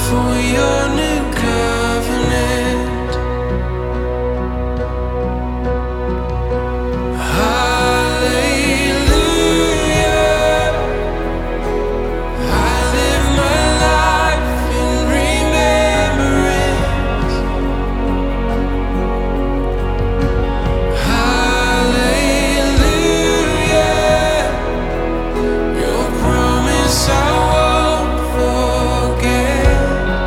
for your new covenant. Hallelujah. I live my life in remembrance. Hallelujah. Your promise I won't forget.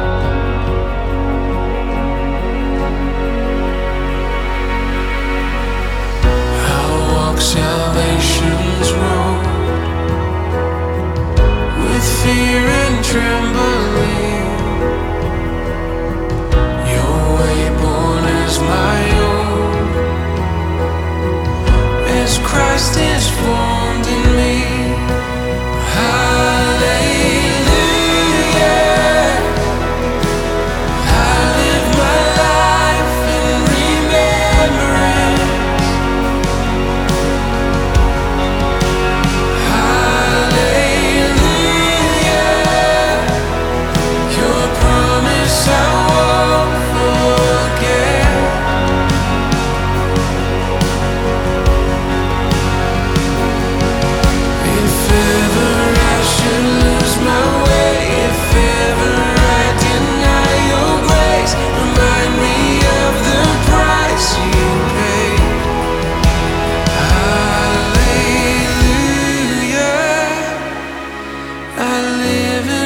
I'll walk salvation's road with fear and trembling. Your way born as my own, as Christ is formed in me. Hallelujah. I live my life in remembrance. Hallelujah. Your promise I won't forget. If ever I should lose my way, if ever I deny your grace, remind me of the price you paid. Hallelujah. I live in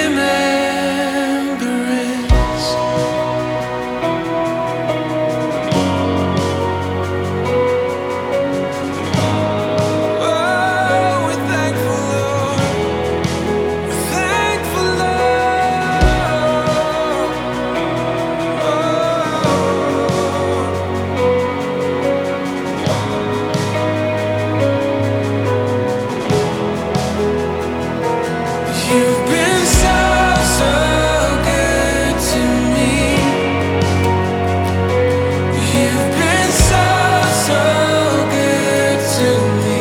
remembrance. Oh, we're thankful, Lord. We're thankful, Lord. You've been so, so good to me. You've been so, so good to me.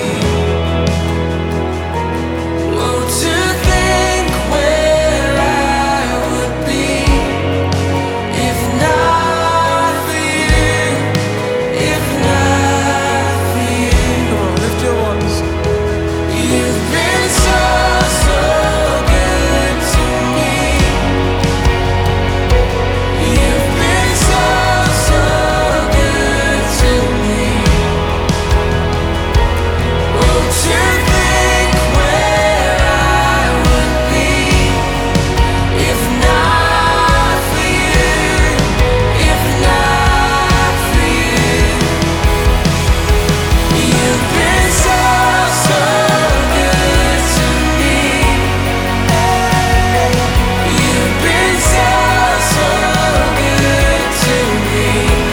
Oh, to think where I would be if not for you, if not for you. Come on, lift your voice. You've been so, so good to me. You've been so, so good to me. Oh, to think where I would be if not for you, if not for you. You've been so, so good to me. You've been so, so good to me.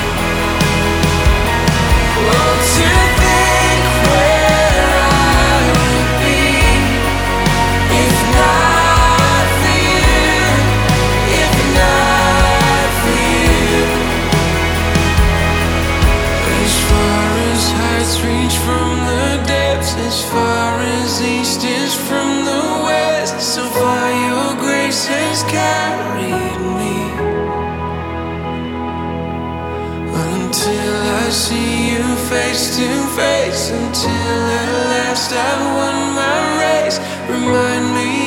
Oh, to think where I would be if not for you, if not for you. As far as heights reach from the depths, as far as east is from the west, so far your grace has carried me. Until I see you face to face, until at last I've won my race, remind me